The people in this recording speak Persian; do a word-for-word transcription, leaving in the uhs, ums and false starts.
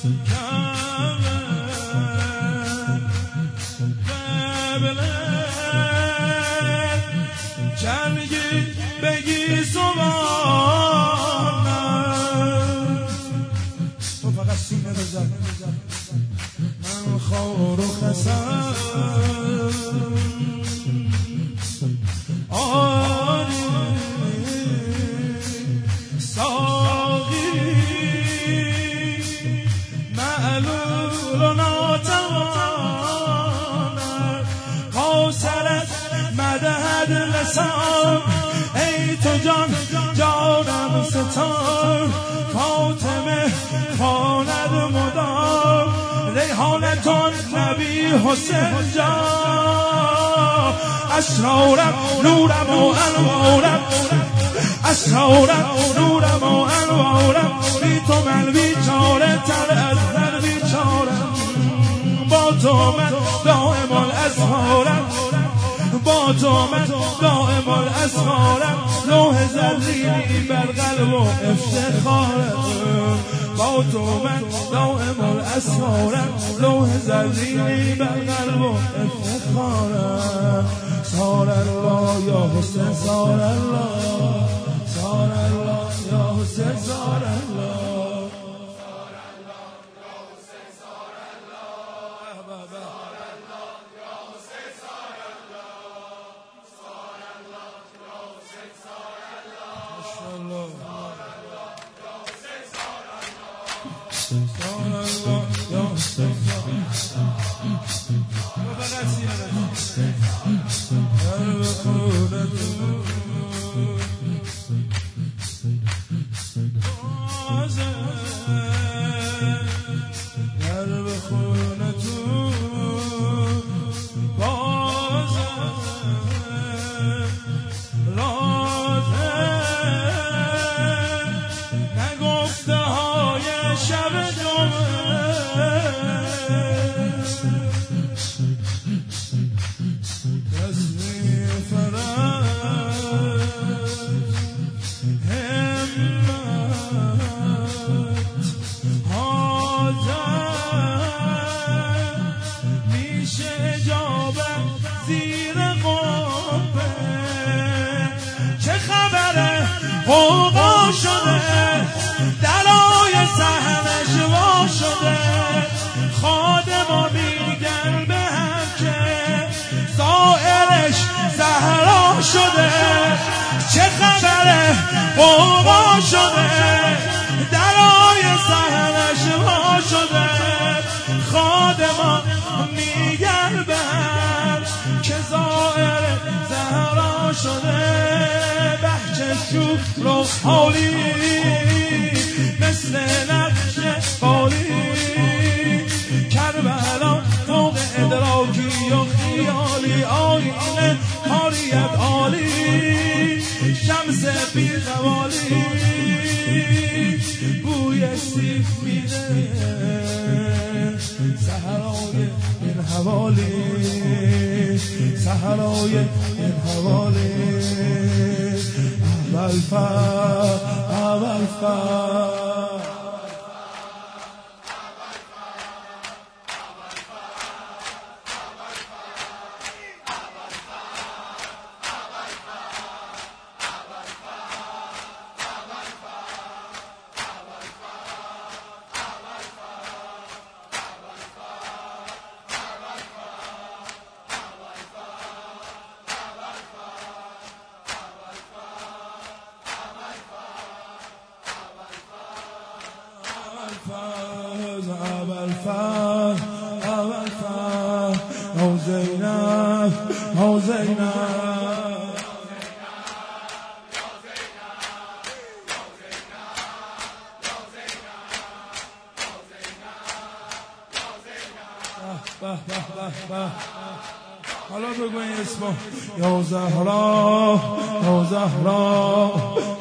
جنگی بگی سبانم تو فقط سینه بزن من خور و خسم آری ساقی معلول و ناتوانم قاصرت مدهد لسان ای تو جان جانم ستان فاطمه خواند مدام ریحانتان نبی حسین جان اسرارم نورم و انوارم اسرارم نورم و انوارم بی تو من بیچاره تر از من بیچارم با تو من دائم الاسرارم با تو من دائم الاسرارم لوح زرینی بر قلب و افتخارم با تو من دائم الاسرارم لوح زرینی بر قلب و افتخارم سار الله یا حسین سار الله سار الله یا حسین سار الله قوقا شده درای صحنش وا شده خادما میگن به هم که زائرش زهرا شده چه خبره قوقا شده درای صحنش وا شده خادما میگن به هم که زائرش زهرا شده شوف رو حالی مثل نقش بالی کربلا فوق ادراکی و خیالی آینه حالیت عالی شمس بی‌زوالی بوی سیب میده صحرای این حوالی صحرای این حوالی اول فر اول فر اول فر اول فر او زینب او زینب به به به به حالا بگو این اسمو یا زهرا یا زهرا